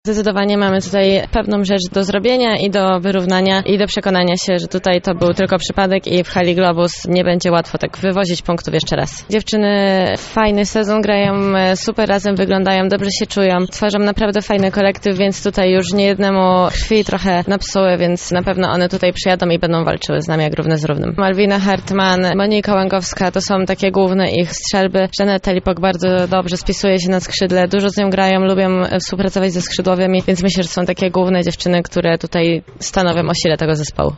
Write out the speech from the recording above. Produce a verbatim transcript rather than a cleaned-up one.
Zdecydowanie mamy tutaj pewną rzecz do zrobienia i do wyrównania i do przekonania się, że tutaj to był tylko przypadek i w hali Globus nie będzie łatwo tak wywozić punktów jeszcze raz. Dziewczyny fajny sezon grają, super razem wyglądają, dobrze się czują, tworzą naprawdę fajny kolektyw, więc tutaj już niejednemu krwi trochę napsuły, więc na pewno one tutaj przyjadą i będą walczyły z nami jak równe z równym. Malwina Hartman, Monika Łęgowska to są takie główne ich strzelby. Żaneta Lipok bardzo dobrze spisuje się na skrzydle, dużo z nią grają, lubią współpracować ze skrzydłowymi, więc myślę, że są takie główne dziewczyny, które tutaj stanowią o sile tego zespołu.